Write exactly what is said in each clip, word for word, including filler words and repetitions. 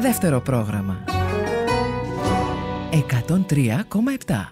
Δεύτερο πρόγραμμα. εκατόν τρία κόμμα επτά.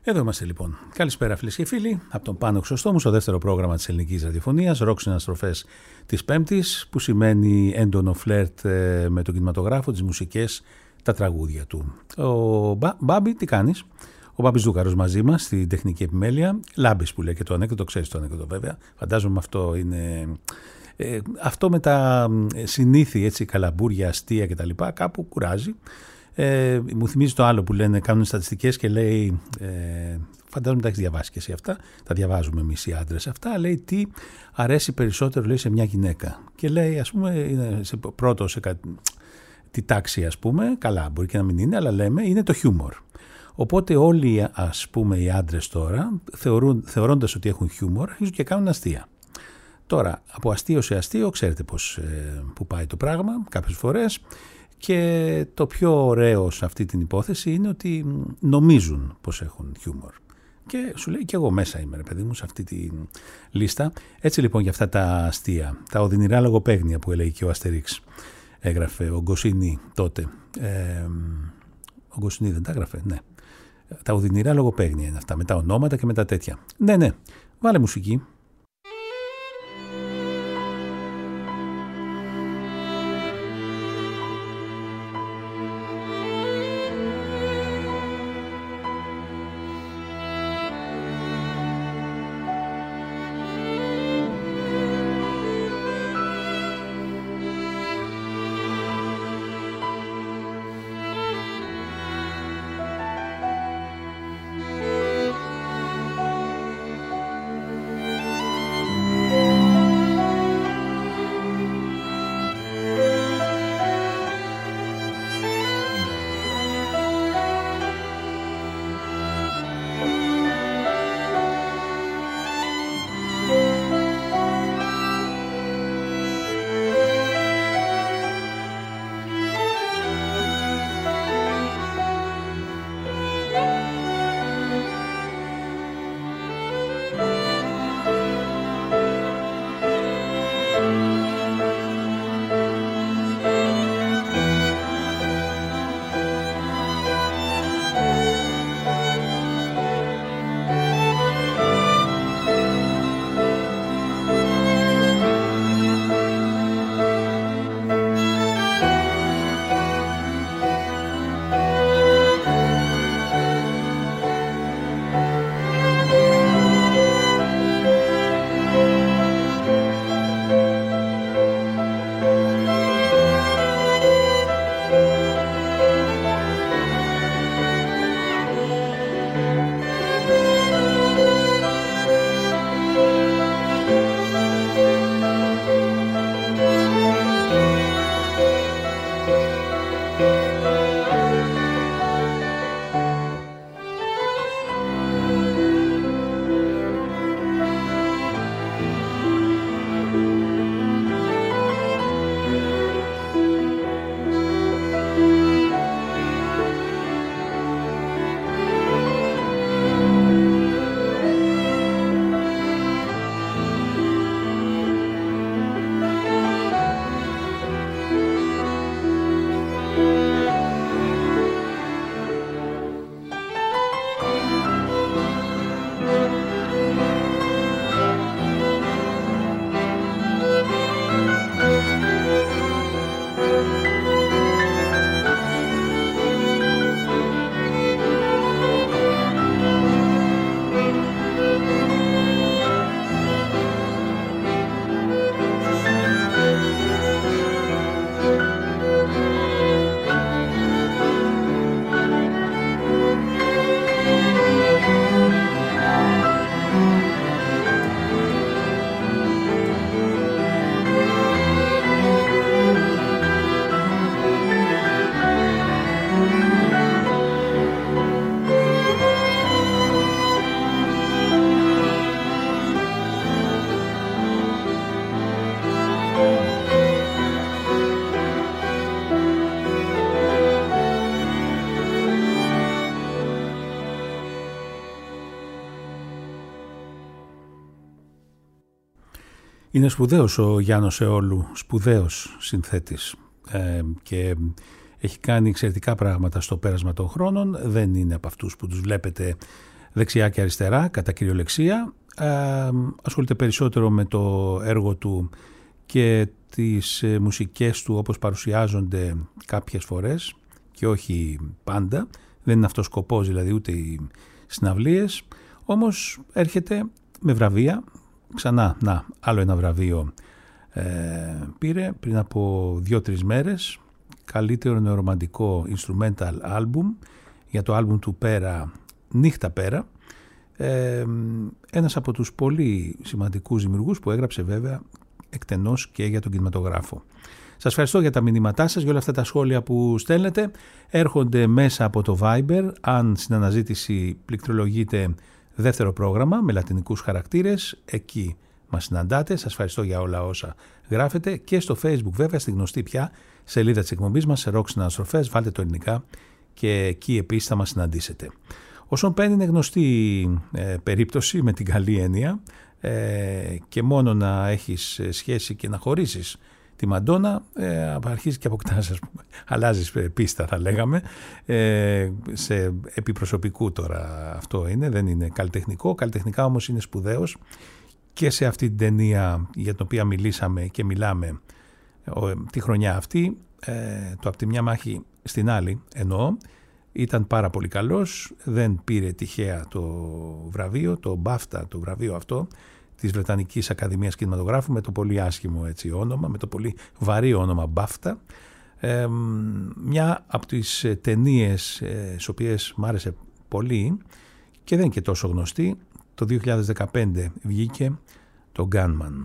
Εδώ είμαστε λοιπόν. Καλησπέρα φίλες και φίλοι. Από τον Πάνο Χρυσοστόμου στο δεύτερο πρόγραμμα της ελληνικής ραδιοφωνίας, ροκ συναστροφές της Πέμπτης, που σημαίνει έντονο φλερτ με τον κινηματογράφο, τις μουσικές, τα τραγούδια του. Ο Μπα, Μπάμπη, τι κάνεις? Ο Μπάμπης Δούκαρος μαζί μας στην τεχνική επιμέλεια. Λάμπης που λέει και το ανέκδοτο, ξέρεις το ανέκδοτο βέβαια. Φαντάζομαι αυτό είναι. Ε, αυτό με τα συνήθη, έτσι, καλαμπούρια, αστεία κτλ. Κάπου κουράζει. Ε, μου θυμίζει το άλλο που λένε, κάνουν στατιστικές και λέει, ε, φαντάζομαι τα έχεις διαβάσει και εσύ αυτά, τα διαβάζουμε εμείς οι άντρες αυτά, λέει τι αρέσει περισσότερο, λέει, σε μια γυναίκα. Και λέει, ας πούμε, είναι σε πρώτο σε κα, τη τάξη, ας πούμε, καλά μπορεί και να μην είναι, αλλά λέμε είναι το χιούμορ. Οπότε όλοι, ας πούμε, οι άντρες τώρα, θεωρούν, θεωρώντας ότι έχουν χιούμορ, αρχίζουν και κάνουν αστεία. Τώρα, από αστείο σε αστείο, ξέρετε πώς, ε, που πάει το πράγμα κάποιες φορές. Και το πιο ωραίο σε αυτή την υπόθεση είναι ότι νομίζουν πως έχουν χιούμορ. Και σου λέει, και εγώ μέσα είμαι, ρε παιδί μου, σε αυτή τη λίστα. Έτσι λοιπόν, για αυτά τα αστεία, τα οδυνηρά λογοπαίγνια που έλεγε και ο Αστερίξ, έγραφε ο Γκοσίνη τότε. Ε, ο Γκοσίνη δεν τα έγραφε, ναι. Τα οδυνηρά λογοπαίγνια είναι αυτά, με τα ονόματα και με τα τέτοια. Ναι, ναι, βάλε μουσική. Είναι σπουδαίος ο Γιάννος Εόλου, σπουδαίος συνθέτης ε, και έχει κάνει εξαιρετικά πράγματα στο πέρασμα των χρόνων. Δεν είναι από αυτούς που τους βλέπετε δεξιά και αριστερά, κατά κυριολεξία. Ε, ασχολείται περισσότερο με το έργο του και τις ε, μουσικές του όπως παρουσιάζονται κάποιες φορές και όχι πάντα. Δεν είναι αυτός σκοπός, δηλαδή, ούτε οι συναυλίες. Όμως έρχεται με βραβεία. Ξανά, να, άλλο ένα βραβείο ε, πήρε πριν από δύο-τρεις μέρες. Καλύτερο νεορομαντικό instrumental album για το album του Πέρα, Νύχτα Πέρα. Ε, ένας από τους πολύ σημαντικούς δημιουργούς που έγραψε βέβαια εκτενώς και για τον κινηματογράφο. Σας ευχαριστώ για τα μηνύματά σας, για όλα αυτά τα σχόλια που στέλνετε. Έρχονται μέσα από το Viber, αν στην αναζήτηση πληκτρολογείτε δεύτερο πρόγραμμα με λατινικούς χαρακτήρες, εκεί μας συναντάτε. Σας ευχαριστώ για όλα όσα γράφετε, και στο Facebook βέβαια, στη γνωστή πια σελίδα της εκπομπής μας, σε Rock Συναναστροφές, βάλτε το ελληνικά και εκεί επίσης θα μας συναντήσετε. Ο Σον Πεν είναι γνωστή ε, περίπτωση με την καλή έννοια, ε, και μόνο να έχεις σχέση και να χωρίσεις τη Μαντόνα, ε, αρχίζει και αποκτάς, ας πούμε, αλλάζεις πίστα θα λέγαμε, ε, σε επιπροσωπικού τώρα αυτό είναι, δεν είναι καλλιτεχνικό, καλλιτεχνικά όμως είναι σπουδαίος, και σε αυτή την ταινία για την οποία μιλήσαμε και μιλάμε ε, τη χρονιά αυτή, ε, το «Απ' τη μια μάχη στην άλλη» εννοώ, ήταν πάρα πολύ καλός, δεν πήρε τυχαία το βραβείο, το BAFTA, το βραβείο αυτό της Βρετανικής Ακαδημίας Κινηματογράφου, με το πολύ άσχημο έτσι όνομα, με το πολύ βαρύ όνομα BAFTA. Ε, μια από τις ταινίες ε, στις οποίες μ' άρεσε πολύ και δεν είναι και τόσο γνωστή, το δύο χιλιάδες δεκαπέντε βγήκε το Gunman.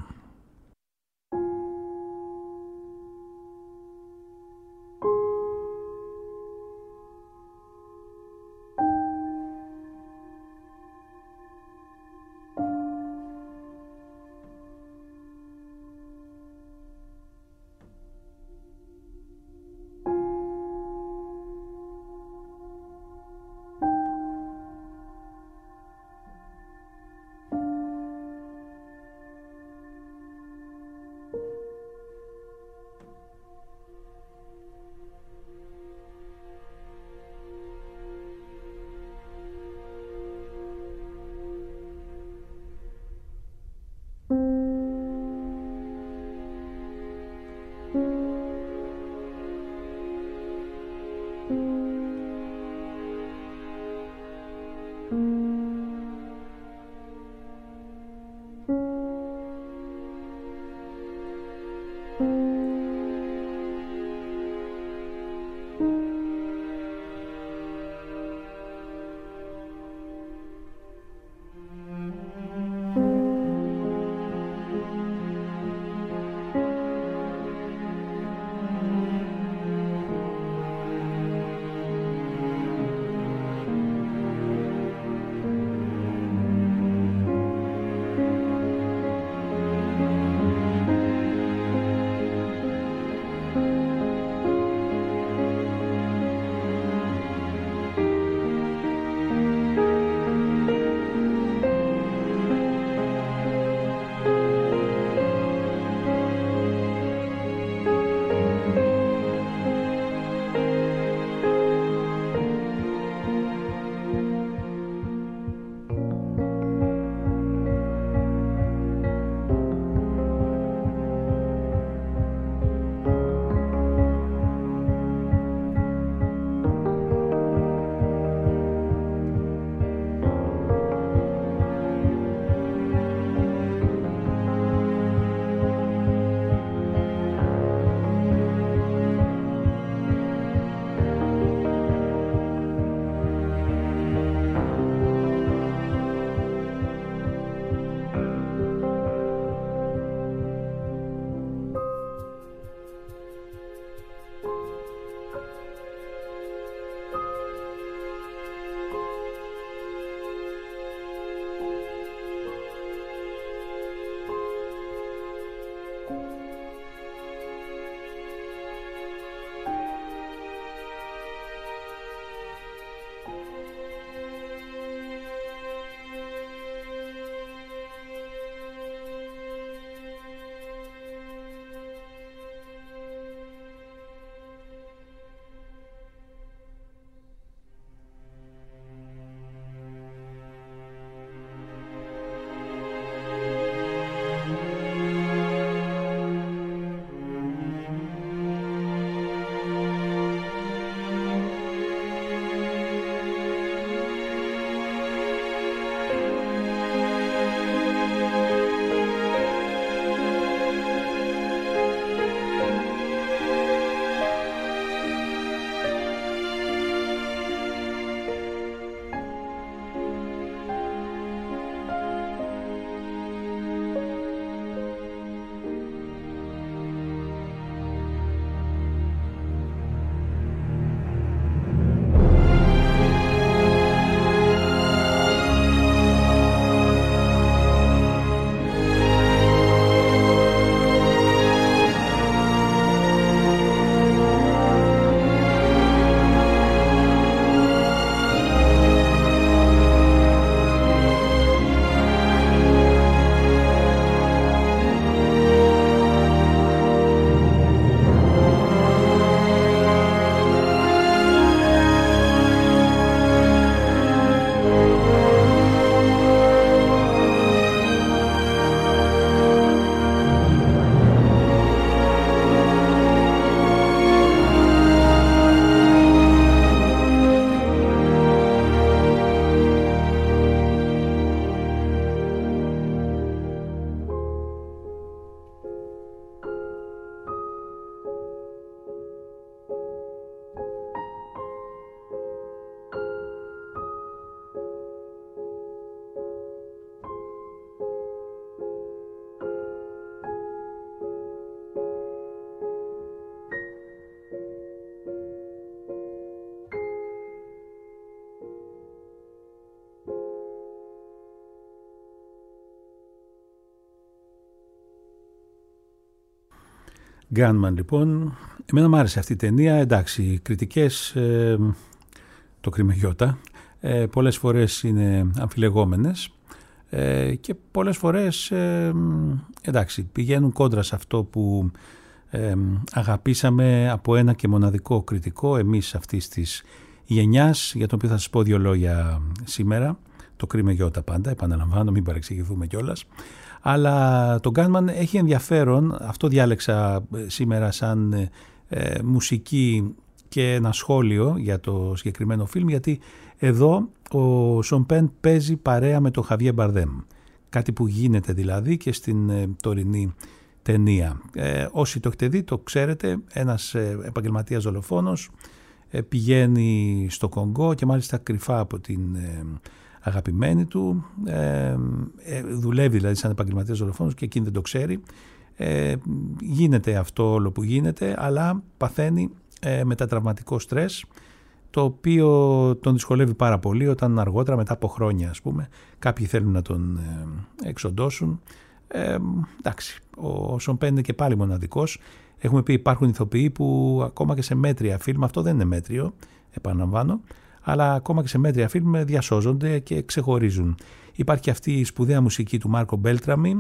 Gunman λοιπόν. Εμένα μου άρεσε αυτή η ταινία. Εντάξει, οι κριτικές, ε, το κρίμα γιώτα, ε, πολλές φορές είναι αμφιλεγόμενες ε, και πολλές φορές ε, εντάξει, πηγαίνουν κόντρα σε αυτό που ε, αγαπήσαμε από ένα και μοναδικό κριτικό εμείς αυτής της γενιάς, για τον οποίο θα σας πω δύο λόγια σήμερα. Το κρίμα γιώτα πάντα, επαναλαμβάνω, μην παρεξηγηθούμε κιόλας. Αλλά το Gunman έχει ενδιαφέρον, αυτό διάλεξα σήμερα σαν ε, μουσική και ένα σχόλιο για το συγκεκριμένο φιλμ, γιατί εδώ ο Σον Πεν παίζει παρέα με τον Χαβιέ Μπαρδέμ. Κάτι που γίνεται δηλαδή και στην ε, τωρινή ταινία. Ε, όσοι το έχετε δει το ξέρετε, ένας ε, επαγγελματίας δολοφόνος ε, πηγαίνει στο Κονγκό και μάλιστα κρυφά από την ε, αγαπημένη του, ε, ε, δουλεύει δηλαδή σαν επαγγελματίας δολοφόνος και εκείνη δεν το ξέρει. Ε, γίνεται αυτό όλο που γίνεται, αλλά παθαίνει ε, μετατραυματικό στρες, το οποίο τον δυσκολεύει πάρα πολύ όταν αργότερα, μετά από χρόνια ας πούμε, κάποιοι θέλουν να τον ε, εξοντώσουν. Ε, εντάξει, ο Σον Πεν είναι και πάλι μοναδικός. Έχουμε πει υπάρχουν ηθοποιοί που ακόμα και σε μέτρια φιλμ, αυτό δεν είναι μέτριο, επαναλαμβάνω, αλλά ακόμα και σε μέτρια φιλμ διασώζονται και ξεχωρίζουν. Υπάρχει αυτή η σπουδαία μουσική του Μάρκο Μπέλτραμι,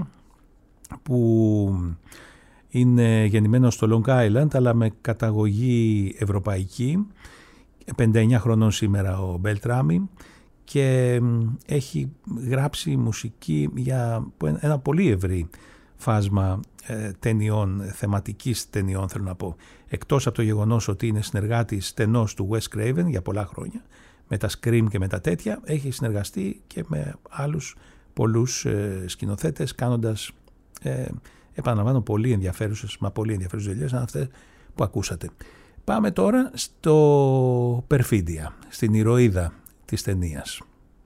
που είναι γεννημένος στο Long Island αλλά με καταγωγή ευρωπαϊκή, πενήντα εννιά χρονών σήμερα ο Μπέλτραμι, και έχει γράψει μουσική για ένα πολύ ευρύ φάσμα ε, ταινιών, θεματικής ταινιών θέλω να πω, εκτός από το γεγονός ότι είναι συνεργάτης στενός του Wes Craven για πολλά χρόνια, με τα Scream και με τα τέτοια, έχει συνεργαστεί και με άλλους πολλούς ε, σκηνοθέτες, κάνοντας ε, επαναλαμβάνω πολύ ενδιαφέρουσες, μα πολύ ενδιαφέρουσες δουλειές σαν αυτές που ακούσατε. Πάμε τώρα στο Perfidia, στην ηρωίδα της ταινίας.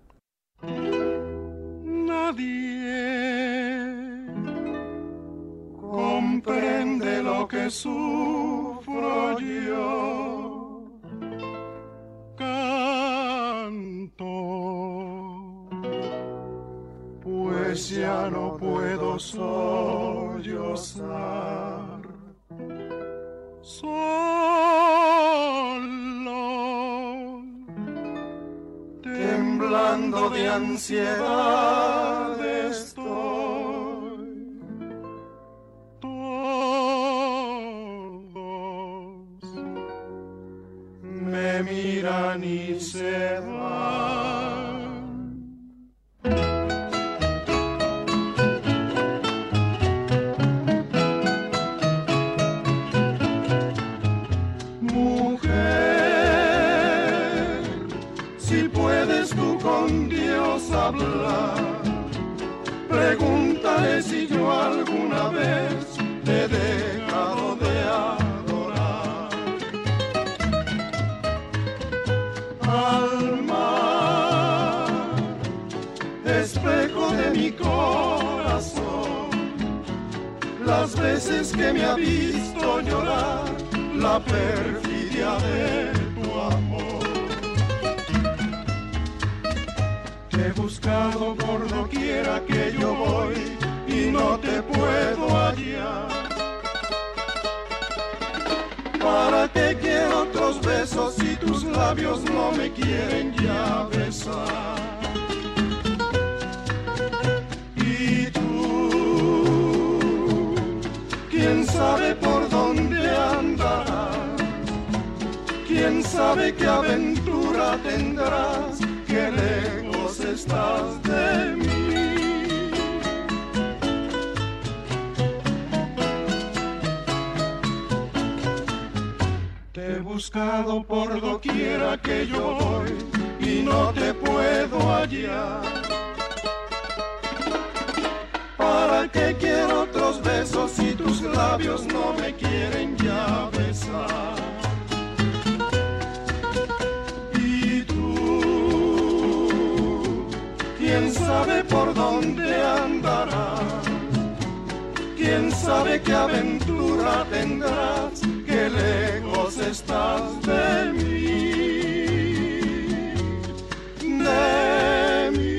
Comprende lo que sufro yo. Canto, pues ya no puedo sollozar. Solo, temblando de ansiedad estoy. Todos me miran y se van. Mujer, si puedes tú con Dios hablar, pregúntale si yo alguna vez te he dejado de adorar. Alma, espejo de mi corazón, las veces que me ha visto llorar la perfidia de tu amor. Te he buscado por doquiera que yo voy y no te puedo hallar. ¿Para qué quiero otros besos si tus labios no me quieren ya besar? Y tú, quién sabe por dónde andarás, quién sabe qué aventura tendrás, qué lejos estás de mí. Te he buscado por doquiera que yo voy y no te puedo hallar. ¿Para qué quiero otros besos si tus labios no me quieren ya besar? Y tú, quién sabe por dónde andarás, quién sabe qué aventura tendrás, qué lejos estás de mí, de mí.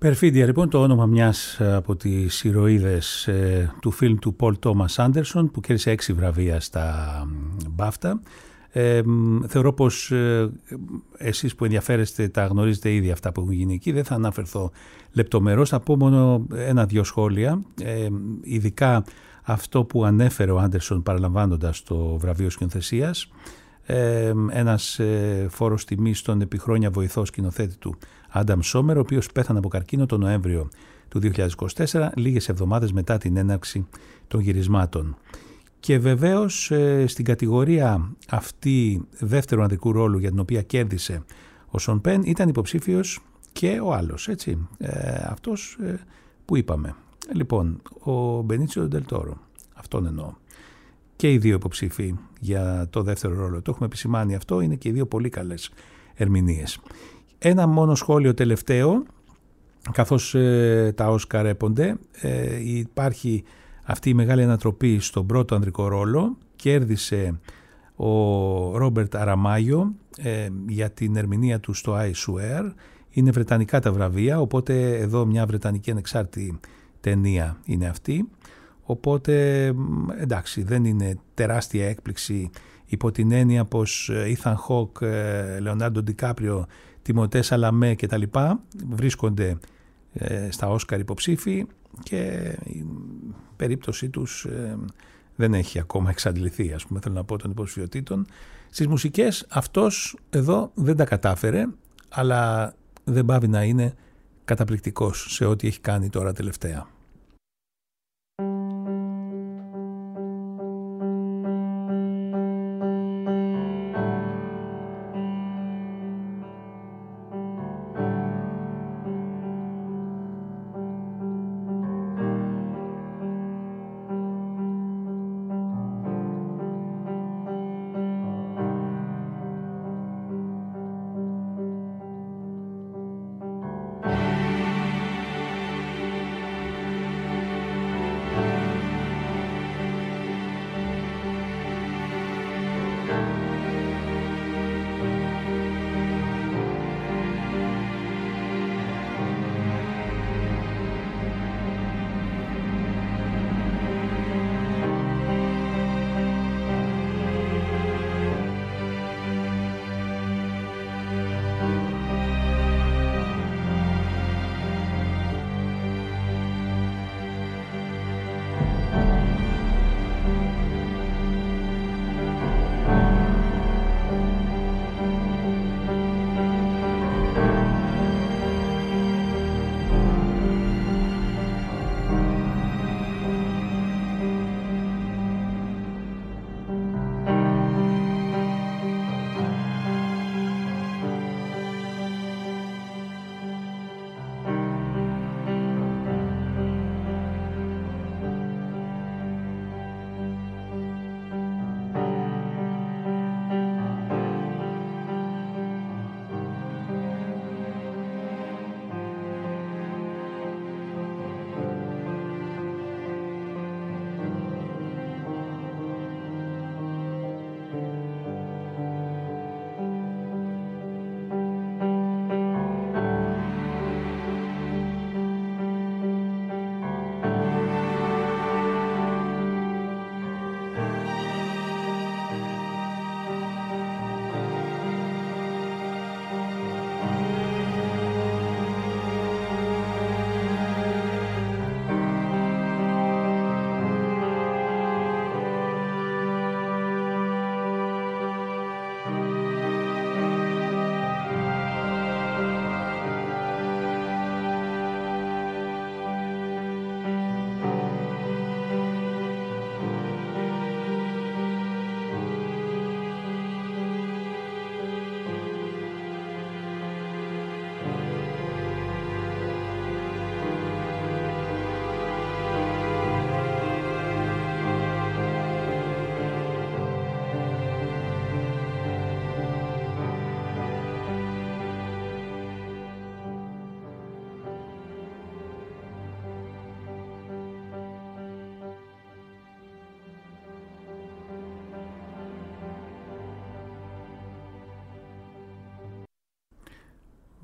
Perfidia, λοιπόν, το όνομα μιας από τις ηρωίδες ε, του φιλμ του Paul Thomas Anderson, που κέρδισε έξι βραβεία στα BAFTA. Ε, θεωρώ πως ε, εσείς που ενδιαφέρεστε τα γνωρίζετε ήδη αυτά που έχουν γίνει εκεί, δεν θα αναφερθώ λεπτομερώς, θα πω μόνο ένα-δυο σχόλια, ε, ειδικά αυτό που ανέφερε ο Άντερσον παραλαμβάνοντας το βραβείο σκηνοθεσίας, ε, ένας ε, φόρος τιμής στον επί χρόνια βοηθό σκηνοθέτη του Άνταμ Σόμερ, ο οποίος πέθανε από καρκίνο τον Νοέμβριο του δύο χιλιάδες είκοσι τέσσερα, λίγες εβδομάδες μετά την έναρξη των γυρισμάτων. Και βεβαίως ε, στην κατηγορία αυτή δεύτερου ανδρικού ρόλου, για την οποία κέρδισε ο Σον Πεν, ήταν υποψήφιος και ο άλλος, έτσι, ε, αυτός ε, που είπαμε. Λοιπόν, ο Μπενίτσιο Ντελ Τόρο, αυτόν εννοώ. Και οι δύο υποψήφοι για το δεύτερο ρόλο. Το έχουμε επισημάνει αυτό, είναι και οι δύο πολύ καλές ερμηνείες. Ένα μόνο σχόλιο τελευταίο, καθώς ε, τα Όσκαρ έπονται, ε, υπάρχει αυτή η μεγάλη ανατροπή στον πρώτο ανδρικό ρόλο. Κέρδισε ο Ρόμπερτ Αραμάγιο ε, για την ερμηνεία του στο I Swear. Είναι βρετανικά τα βραβεία, οπότε εδώ μια βρετανική ανεξάρτητη ταινία είναι αυτή. Οπότε εντάξει, δεν είναι τεράστια έκπληξη υπό την έννοια πως Ethan Hawke, Leonardo DiCaprio, Τιμωτέ Σαλαμέ και τα λοιπά βρίσκονται ε, στα Όσκαρ υποψήφοι και η περίπτωσή τους ε, δεν έχει ακόμα εξαντληθεί, ας πούμε, θέλω να πω, των υποψηφιωτήτων. Στις μουσικές αυτός εδώ δεν τα κατάφερε, αλλά δεν πάβει να είναι καταπληκτικός σε ό,τι έχει κάνει τώρα τελευταία.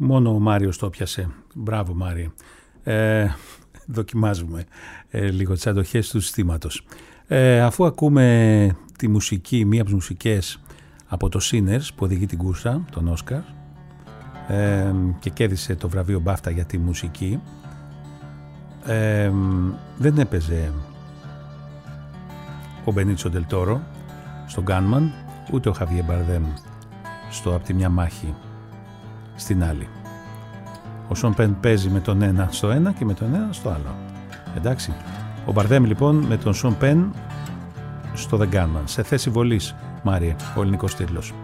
Μόνο ο Μάριος το πιασε. Μπράβο Μάριε. Ε, δοκιμάζουμε ε, λίγο τις αντοχές του συστήματος. Ε, αφού ακούμε τη μουσική, μία από τις μουσικές από το Sinners που οδηγεί την κούρσα, τον Όσκαρ, ε, και κέρδισε το βραβείο Μπάφτα για τη μουσική, ε, δεν έπαιζε ο Μπενίτσο Ντελ Τόρο στο Gunman, ούτε ο Χαβιέ Μπαρδέμ στο «Απ' τη μια μάχη στην άλλη». Ο Σον Πεν παίζει με τον ένα στο ένα και με τον ένα στο άλλο. Εντάξει. Ο Μπαρδέμ λοιπόν με τον Σον Πεν στο The Gunman. Σε θέση βολής, Μάριε, ο ελληνικός τίτλος.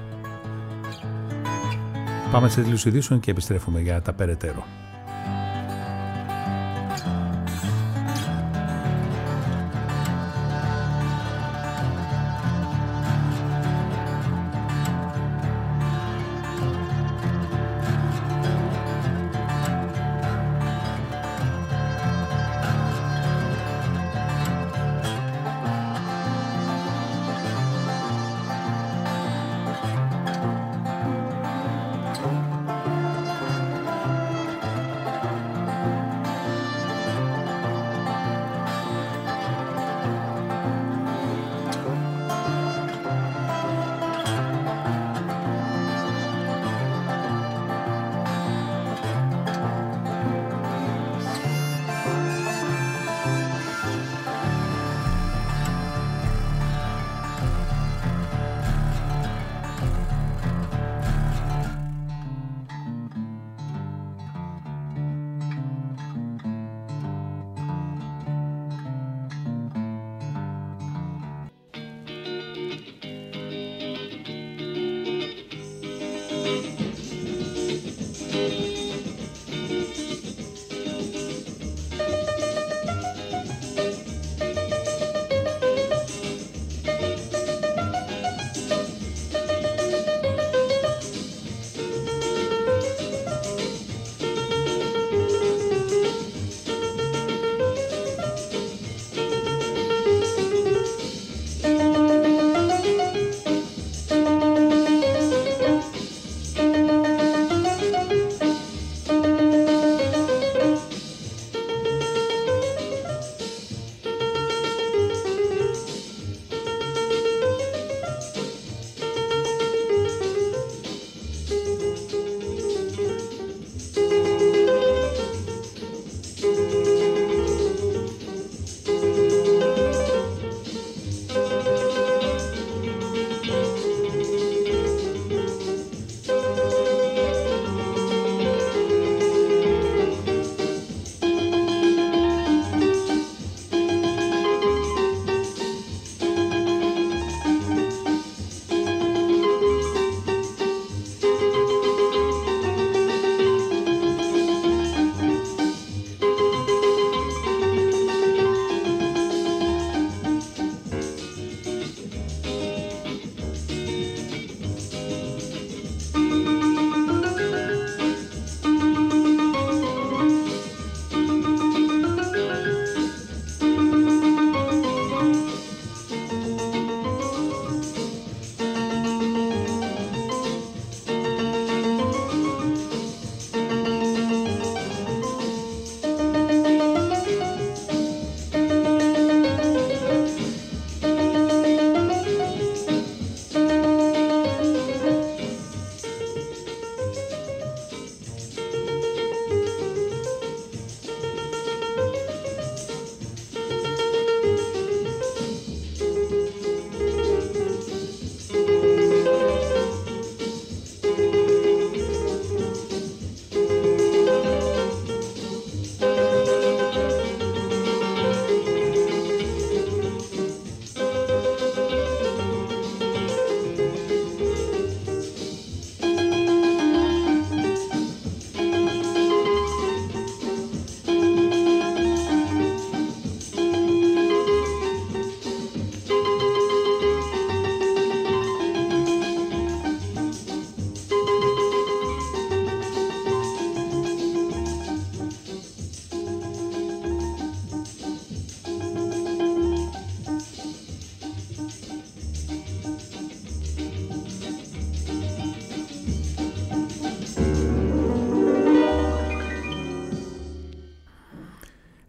Πάμε σε τίτλους ειδήσεων και επιστρέφουμε για τα περαιτέρω.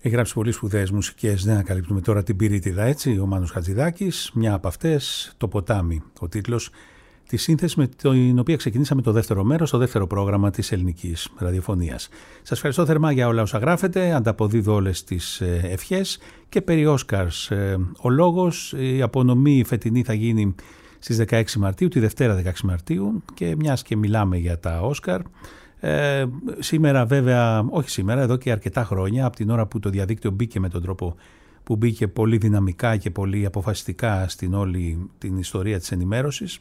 Έχει γράψει πολύ σπουδαίες μουσικές, δεν ανακαλύπτουμε τώρα την πυρίτιδα, έτσι, ο Μάνος Χατζηδάκης. Μια από αυτές, το ποτάμι, ο τίτλος τη σύνθεση με την οποία ξεκινήσαμε το δεύτερο μέρος, το δεύτερο πρόγραμμα της ελληνικής ραδιοφωνίας. Σας ευχαριστώ θερμά για όλα όσα γράφετε, ανταποδίδω όλες τις ευχές και περί Όσκαρς. Ο λόγος, η απονομή φετινή θα γίνει στις δεκαέξι Μαρτίου, τη Δευτέρα δεκαέξι Μαρτίου, και μιας και μιλάμε για τα Όσκαρ, ε, σήμερα βέβαια, όχι σήμερα, εδώ και αρκετά χρόνια, από την ώρα που το διαδίκτυο μπήκε με τον τρόπο που μπήκε πολύ δυναμικά και πολύ αποφασιστικά στην όλη την ιστορία της ενημέρωσης,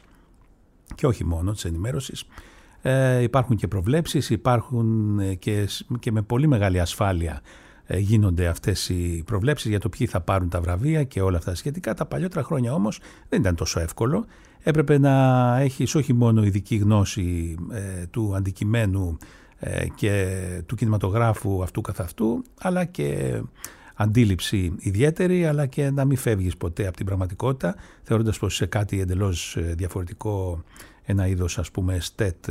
και όχι μόνο της ενημέρωσης, ε, υπάρχουν και προβλέψεις, υπάρχουν και, και με πολύ μεγάλη ασφάλεια ε, γίνονται αυτές οι προβλέψεις για το ποιοι θα πάρουν τα βραβεία και όλα αυτά σχετικά. Τα παλιότερα χρόνια όμως δεν ήταν τόσο εύκολο. Έπρεπε να έχεις όχι μόνο ειδική γνώση ε, του αντικειμένου ε, και του κινηματογράφου αυτού καθ' αυτού, αλλά και αντίληψη ιδιαίτερη, αλλά και να μην φεύγεις ποτέ από την πραγματικότητα, θεωρώντας πως σε κάτι εντελώς διαφορετικό, ένα είδος ας πούμε εστέτ,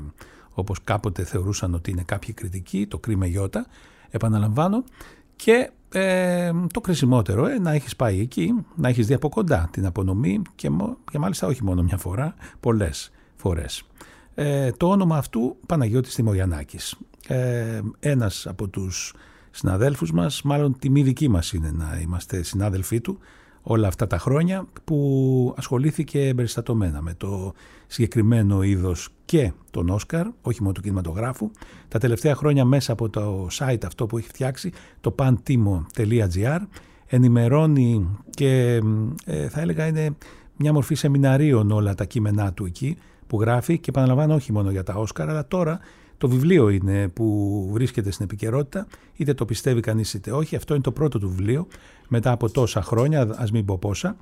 όπως κάποτε θεωρούσαν ότι είναι κάποιοι κριτικοί, το κρίμε γιώτα, επαναλαμβάνω, και ε, το κρισιμότερο, ε, να έχεις πάει εκεί, να έχεις δει από κοντά την απονομή και, και μάλιστα όχι μόνο μια φορά, πολλές φορές. Ε, το όνομα αυτού Παναγιώτης Τιμογιαννάκης, ε, ένας από τους συναδέλφους μας, μάλλον τιμή δική μας είναι να είμαστε συνάδελφοί του όλα αυτά τα χρόνια, που ασχολήθηκε εμπεριστατωμένα με το συγκεκριμένο είδος και τον Όσκαρ, όχι μόνο του κινηματογράφου. Τα τελευταία χρόνια μέσα από το site αυτό που έχει φτιάξει, το pantimo τελεία gr, ενημερώνει και ε, θα έλεγα είναι μια μορφή σεμιναρίων όλα τα κείμενά του εκεί που γράφει, και επαναλαμβάνω όχι μόνο για τα Όσκαρ, αλλά τώρα το βιβλίο είναι που βρίσκεται στην επικαιρότητα, είτε το πιστεύει κανείς είτε όχι. Αυτό είναι το πρώτο του βιβλίο μετά από τόσα χρόνια, ας μην πω πόσα,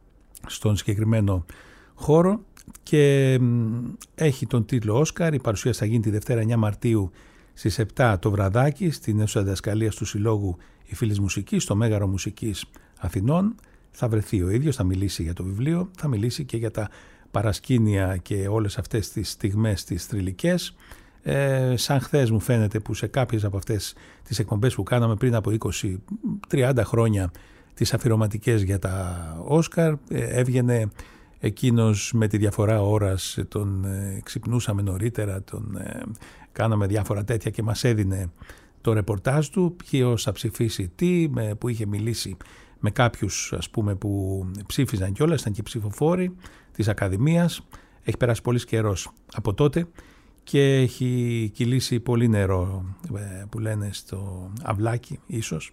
στον συγκεκριμένο χώρο, και έχει τον τίτλο Όσκαρ. Η παρουσίαση θα γίνει τη Δευτέρα εννιά Μαρτίου στις επτά το βραδάκι στην αίθουσα διδασκαλίας του Συλλόγου η Φίλης Μουσικής, στο Μέγαρο Μουσικής Αθηνών. Θα βρεθεί ο ίδιος, θα μιλήσει για το βιβλίο, θα μιλήσει και για τα παρασκήνια και όλες αυτές τις στιγμές τις θρυλικές. Ε, σαν χθες μου φαίνεται που σε κάποιες από αυτές τις εκπομπές που κάναμε πριν από είκοσι τριάντα χρόνια, τις αφιερωματικές για τα Όσκαρ, ε, έβγαινε εκείνος με τη διαφορά ώρας, τον ε, ξυπνούσαμε νωρίτερα, τον ε, κάναμε διάφορα τέτοια και μας έδινε το ρεπορτάζ του, ποιος θα ψηφίσει τι, με, που είχε μιλήσει με κάποιους ας πούμε που ψήφιζαν κιόλας, ήταν και ψηφοφόροι της Ακαδημίας. Έχει περάσει πολύς καιρός από τότε και έχει κυλήσει πολύ νερό, που λένε, στο αυλάκι ίσως.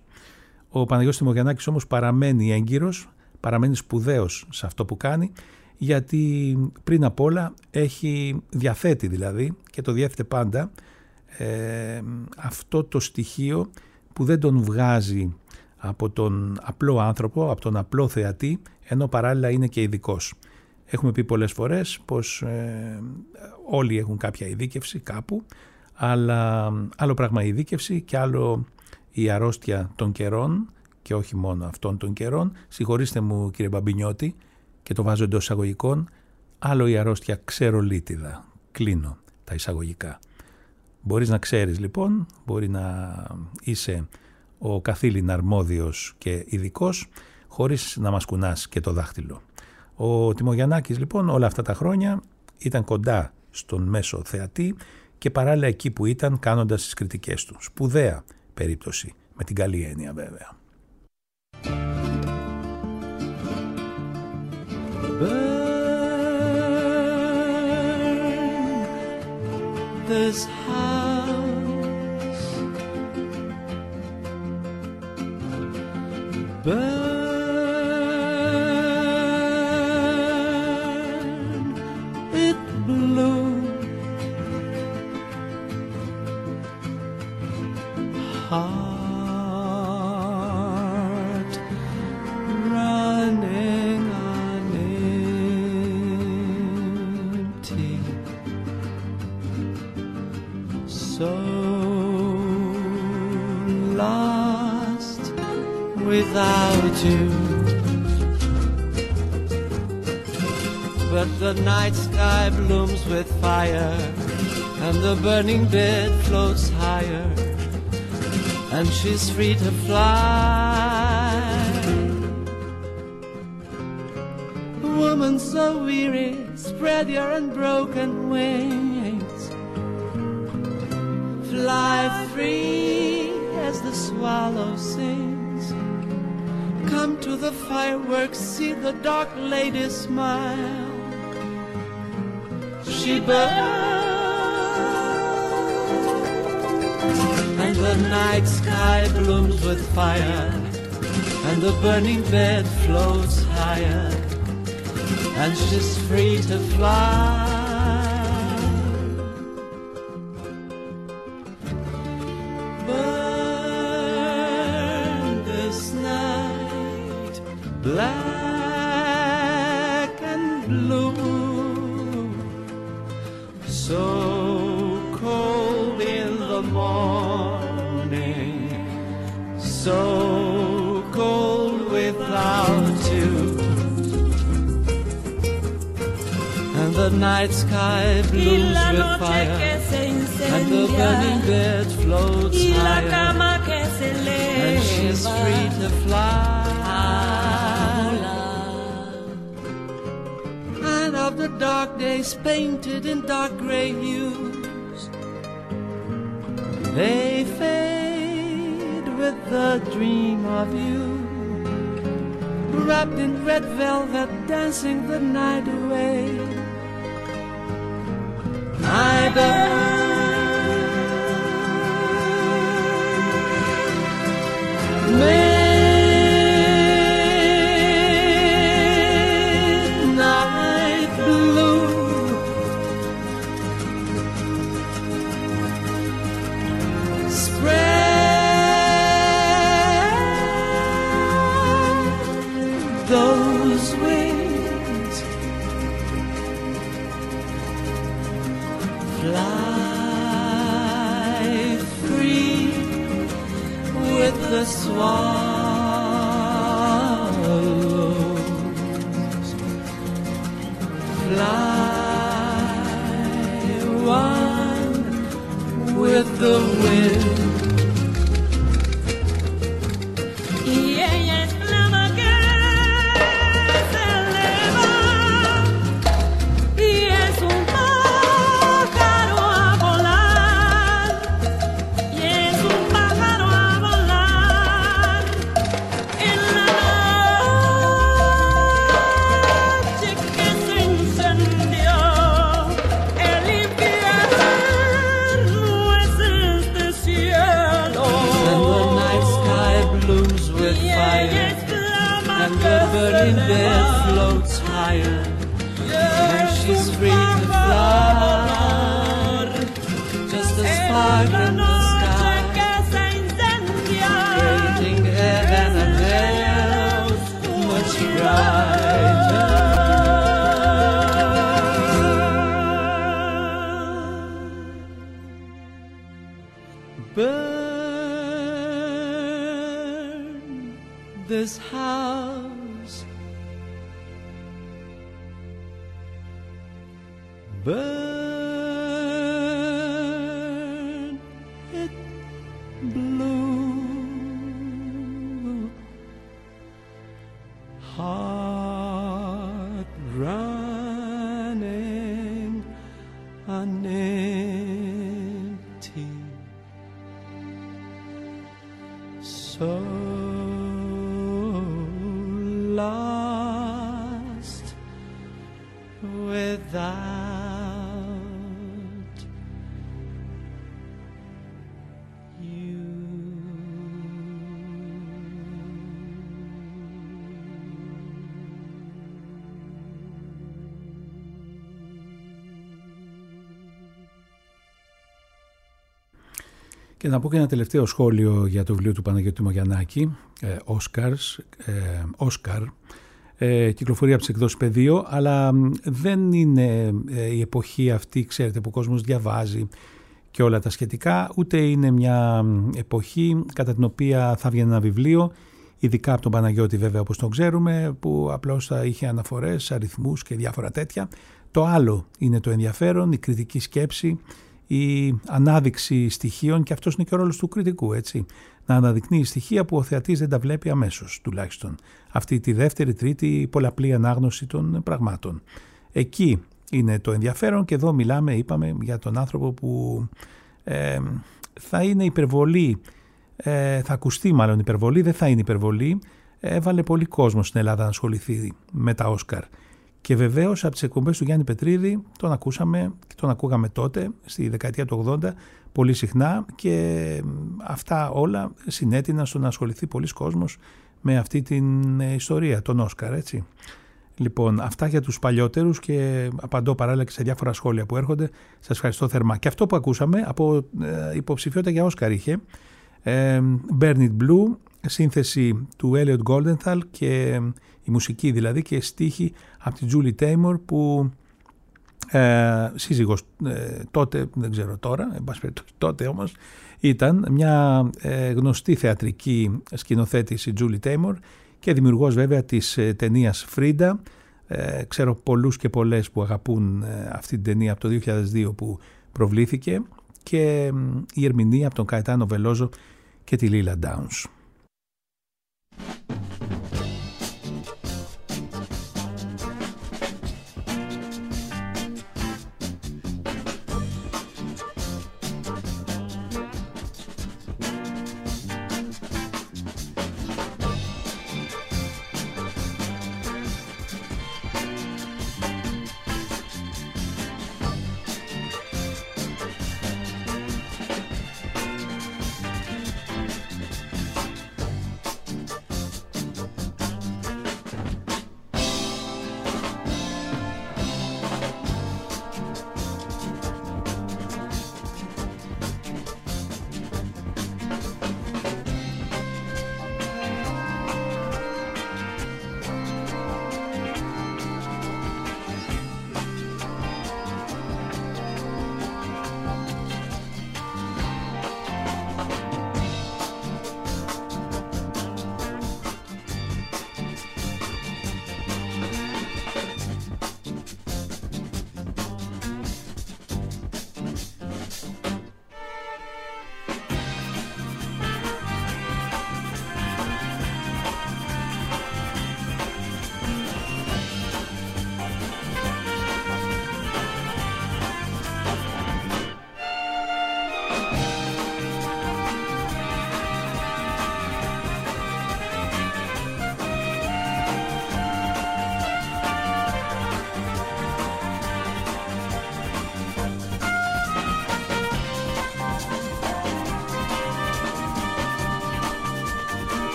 Ο Παναγιώτης Τιμογιαννάκης όμως παραμένει έγκυρος, παραμένει σπουδαίος σε αυτό που κάνει, γιατί πριν απ' όλα έχει, διαθέτει δηλαδή, και το διέθετε πάντα, ε, αυτό το στοιχείο που δεν τον βγάζει από τον απλό άνθρωπο, από τον απλό θεατή, ενώ παράλληλα είναι και ειδικός. Έχουμε πει πολλές φορές πως ε, όλοι έχουν κάποια ειδίκευση κάπου, αλλά άλλο πράγμα η ειδίκευση και άλλο η αρρώστια των καιρών, και όχι μόνο αυτών των καιρών. Συγχωρήστε μου κύριε Μπαμπινιώτη, και το βάζω εντός εισαγωγικών, άλλο η αρρώστια ξερολίτιδα. Κλείνω τα εισαγωγικά. Μπορείς να ξέρεις λοιπόν, μπορεί να είσαι ο καθήλυν αρμόδιος και ειδικός, χωρίς να μας κουνάς και το δάχτυλο. Ο Τιμογιαννάκης λοιπόν όλα αυτά τα χρόνια ήταν κοντά στον μέσο θεατή και παράλληλα εκεί που ήταν κάνοντας τις κριτικές του. Σπουδαία περίπτωση, με την καλή έννοια βέβαια. Burn this house, burn it blue, heart running on empty, so lost without you. But the night sky blooms with fire, and the burning bed floats higher, and she's free to fly. Woman so weary, spread your unbroken wings, fly free as the swallow sings. Come to the fireworks, see the dark lady smile. She burns, and the night sky blooms with fire, and the burning bed floats higher, and she's free to fly. Burn this night, black and blue, so cold in the morning, so cold without you. And the night sky blooms with fire, and the burning bed floats higher, and she's free to fly. And of the dark days painted in dark gray hues, they fade with the dream of you, wrapped in red velvet, dancing the night away. I burn midnight blue, spread those wings, fly free with the swallows, fly one with the wind. Burning bed floats higher, and she's free to fly. Just a spark in the sky, creating heaven and hell much brighter. Burn this house, burn it blue, heart running on empty, so lost without you. Και να πω και ένα τελευταίο σχόλιο για το βιβλίο του Παναγιώτη Μογιαννάκη, ε, Oscars, ε, Oscar, ε, κυκλοφορεί από τις εκδόσεις Πεδίο, αλλά δεν είναι ε, η εποχή αυτή, ξέρετε, που ο κόσμος διαβάζει και όλα τα σχετικά, ούτε είναι μια εποχή κατά την οποία θα βγαίνει ένα βιβλίο, ειδικά από τον Παναγιώτη βέβαια όπως τον ξέρουμε, που απλώς θα είχε αναφορές, αριθμούς και διάφορα τέτοια. Το άλλο είναι το ενδιαφέρον, η κριτική σκέψη, η ανάδειξη στοιχείων, και αυτός είναι και ο ρόλος του κριτικού, έτσι. Να αναδεικνύει στοιχεία που ο θεατής δεν τα βλέπει αμέσως, τουλάχιστον. Αυτή τη δεύτερη, τρίτη, πολλαπλή ανάγνωση των πραγμάτων. Εκεί είναι το ενδιαφέρον, και εδώ μιλάμε, είπαμε, για τον άνθρωπο που ε, θα είναι υπερβολή, ε, θα ακουστεί μάλλον υπερβολή, δεν θα είναι υπερβολή. Έβαλε πολύ κόσμο στην Ελλάδα να ασχοληθεί με τα Όσκαρ. Και βεβαίως από τις εκπομπές του Γιάννη Πετρίδη τον ακούσαμε και τον ακούγαμε τότε, στη δεκαετία του ογδόντα, πολύ συχνά, και αυτά όλα συνέτειναν στο να ασχοληθεί πολλοί κόσμος με αυτή την ιστορία, τον Όσκαρ, έτσι. Λοιπόν, αυτά για τους παλιότερους, και απαντώ παράλληλα και σε διάφορα σχόλια που έρχονται. Σας ευχαριστώ θερμά. Και αυτό που ακούσαμε από ε, υποψηφιότητα για Όσκαρ είχε ε, Burn It Blue, σύνθεση του Elliot Goldenthal, και η μουσική δηλαδή και στίχη από τη Julie Taymor, που ε, σύζυγος ε, τότε, δεν ξέρω τώρα, εν πάση περιπτώσει τότε όμως, ήταν μια ε, γνωστή θεατρική σκηνοθέτηση, η Julie Taymor, και δημιουργός βέβαια της ε, ταινίας Frida. Ε, ξέρω πολλούς και πολλές που αγαπούν ε, αυτή την ταινία από το δύο χιλιάδες δύο που προβλήθηκε, και ε, η ερμηνεία από τον Καετάνο Βελόζο και τη Λίλα Ντάουνς.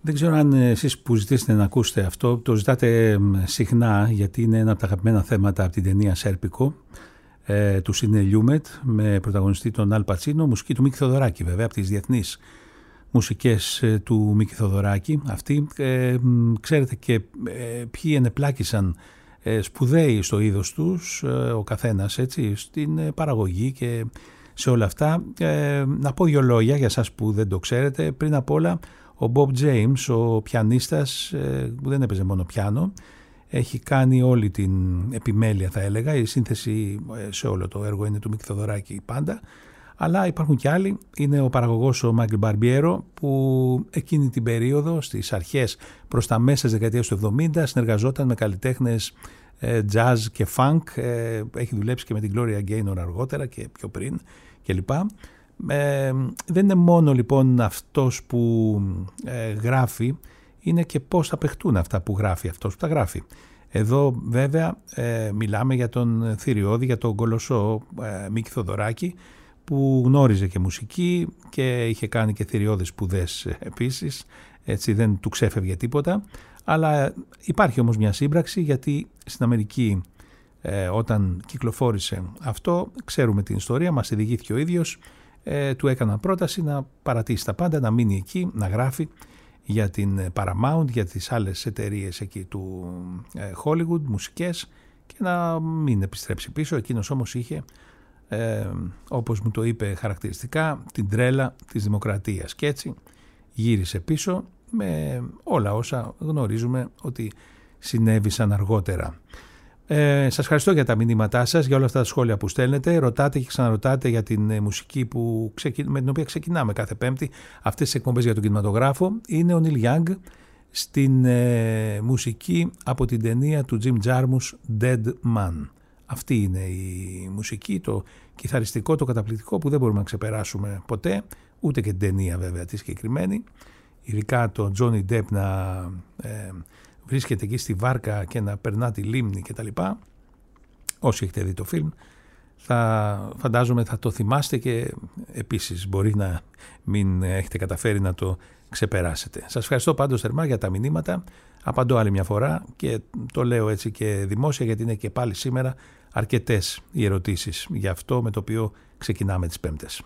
Δεν ξέρω αν εσείς που ζητήσετε να ακούσετε αυτό, το ζητάτε συχνά γιατί είναι ένα από τα αγαπημένα θέματα από την ταινία Σέρπικο ε, του Σίδνεϊ Λιούμετ με πρωταγωνιστή τον Αλ Πατσίνο, μουσική του Μίκη Θοδωράκη βέβαια, από τις διεθνείς μουσικές ε, του Μίκη Θοδωράκη. Αυτοί ε, ξέρετε και ε, ποιοι ενεπλάκησαν ε, σπουδαίοι στο είδος τους, ε, ο καθένας έτσι, στην ε, παραγωγή και σε όλα αυτά. Ε, να πω δύο λόγια για εσάς που δεν το ξέρετε. Πριν απ' όλα, ο Bob James, ο πιανίστας, που δεν έπαιζε μόνο πιάνο, έχει κάνει όλη την επιμέλεια θα έλεγα, η σύνθεση σε όλο το έργο είναι του Μίκη Θοδωράκη πάντα, αλλά υπάρχουν και άλλοι. Είναι ο παραγωγός ο Μάικλ Μπαρμπιέρο που εκείνη την περίοδο, στις αρχές προς τα μέσα της δεκαετίας του εβδομήντα, συνεργαζόταν με καλλιτέχνες jazz και funk, έχει δουλέψει και με την Gloria Gaynor αργότερα και πιο πριν κλπ. Ε, δεν είναι μόνο λοιπόν αυτός που ε, γράφει, είναι και πώς θα παιχτούν αυτά που γράφει αυτός που τα γράφει. Εδώ βέβαια ε, μιλάμε για τον θηριώδη, για τον κολοσσό ε, Μίκη Θοδωράκη, που γνώριζε και μουσική και είχε κάνει και θηριώδεις σπουδές επίσης, έτσι δεν του ξέφευγε τίποτα. Αλλά υπάρχει όμως μια σύμπραξη, γιατί στην Αμερική ε, όταν κυκλοφόρησε αυτό, ξέρουμε την ιστορία, μας διηγήθηκε ο ίδιος. Ε, του έκανα πρόταση να παρατήσει τα πάντα, να μείνει εκεί, να γράφει για την Paramount, για τις άλλες εταιρείες εκεί του ε, Hollywood, μουσικές, και να μην επιστρέψει πίσω. Εκείνος όμως είχε, ε, όπως μου το είπε χαρακτηριστικά, την τρέλα της δημοκρατίας, και έτσι γύρισε πίσω με όλα όσα γνωρίζουμε ότι συνέβησαν αργότερα. Ε, σας ευχαριστώ για τα μηνύματά σας, για όλα αυτά τα σχόλια που στέλνετε. Ρωτάτε και ξαναρωτάτε για την ε, μουσική που ξεκι... με την οποία ξεκινάμε κάθε Πέμπτη αυτές τις εκπομπές για τον κινηματογράφο. Είναι ο Νίλ Γιάνγκ στην ε, μουσική από την ταινία του Jim Jarmusch Dead Man. Αυτή είναι η μουσική, το κιθαριστικό, το καταπληκτικό που δεν μπορούμε να ξεπεράσουμε ποτέ, ούτε και την ταινία βέβαια τη συγκεκριμένη. Ειδικά το Johnny Depp να ε, βρίσκεται εκεί στη βάρκα και να περνά τη λίμνη και τα λοιπά. Όσοι έχετε δει το φιλμ, θα φαντάζομαι θα το θυμάστε και επίσης μπορεί να μην έχετε καταφέρει να το ξεπεράσετε. Σας ευχαριστώ πάντως θερμά για τα μηνύματα. Απαντώ άλλη μια φορά και το λέω έτσι και δημόσια, γιατί είναι και πάλι σήμερα αρκετές οι ερωτήσεις για αυτό με το οποίο ξεκινάμε τις Πέμπτες.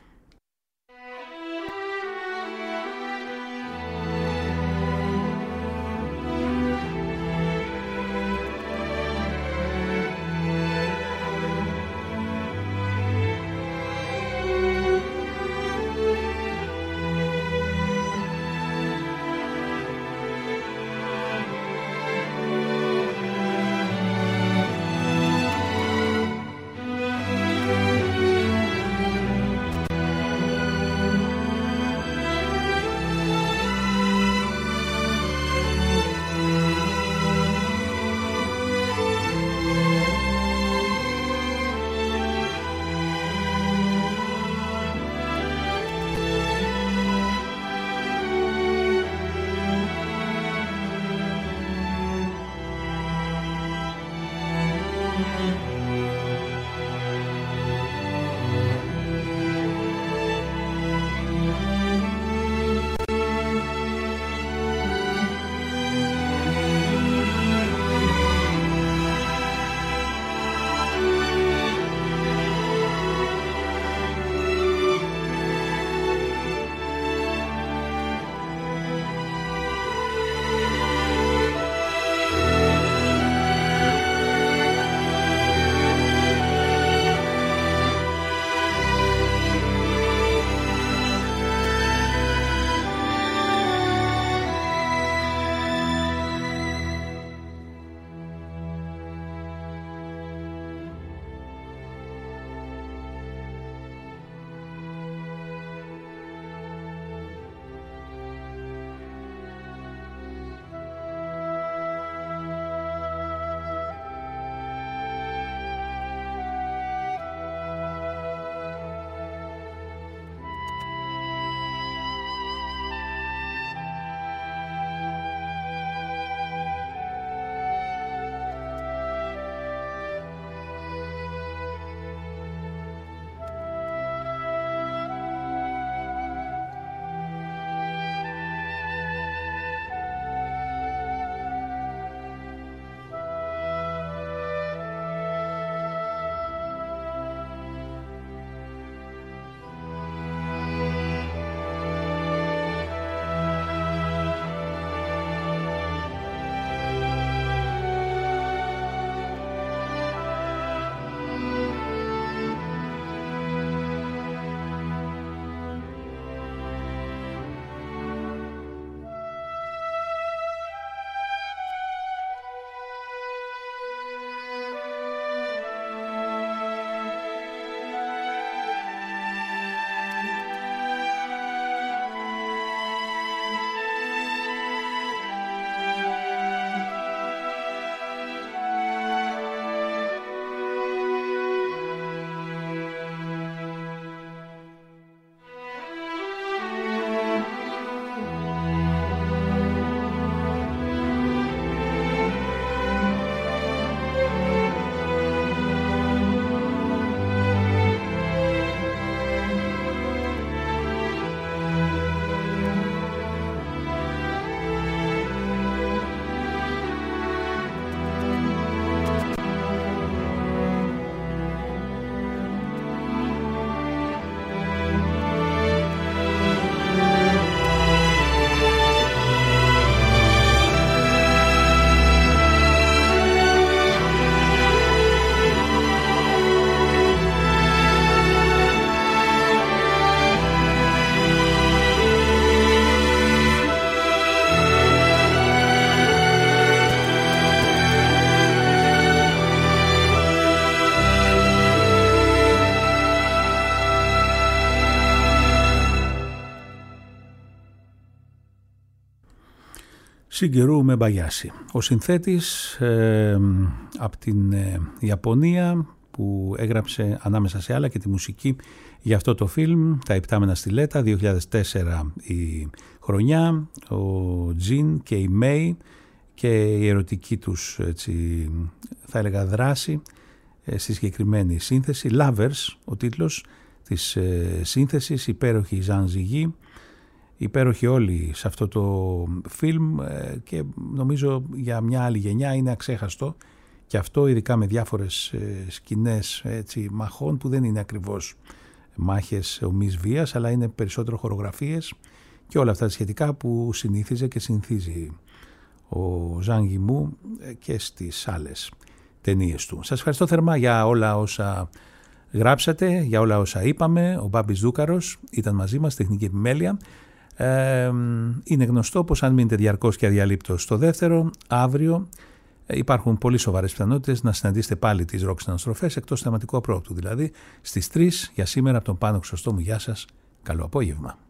Σιγκερού Μεμπαγιάση. Ο συνθέτης ε, από την ε, Ιαπωνία που έγραψε ανάμεσα σε άλλα και τη μουσική για αυτό το φιλμ, τα Υπτάμενα Στιλέτα, δύο χιλιάδες τέσσερα η χρονιά, ο Τζιν και η Μέι και η ερωτική τους, έτσι, θα έλεγα, δράση ε, στη συγκεκριμένη σύνθεση. Lovers, ο τίτλος της ε, σύνθεσης, υπέροχη Ζαν Ζιγί, υπέροχοι όλοι σε αυτό το φιλμ ε, και νομίζω για μια άλλη γενιά είναι αξέχαστο και αυτό, ειδικά με διάφορες ε, σκηνές, έτσι, μαχών που δεν είναι ακριβώς μάχες ομής βίας, αλλά είναι περισσότερο χορογραφίες και όλα αυτά σχετικά που συνήθιζε και συνηθίζει ο Ζαν Γιμού και στις άλλες ταινίες του. Σας ευχαριστώ θερμά για όλα όσα γράψατε, για όλα όσα είπαμε. Ο Μπάμπης Δούκαρος ήταν μαζί μας, τεχνική επιμέλεια. Ε, είναι γνωστό πως αν μείνετε διαρκώς και αδιαλείπτως στο δεύτερο, αύριο υπάρχουν πολύ σοβαρές πιθανότητες να συναντήσετε πάλι τις ροκ συναναστροφές, εκτός θεματικού απρόπτου, δηλαδή στις τρεις για σήμερα από τον Πάνο Χρυσοστόμου. Γεια σας, καλό απόγευμα.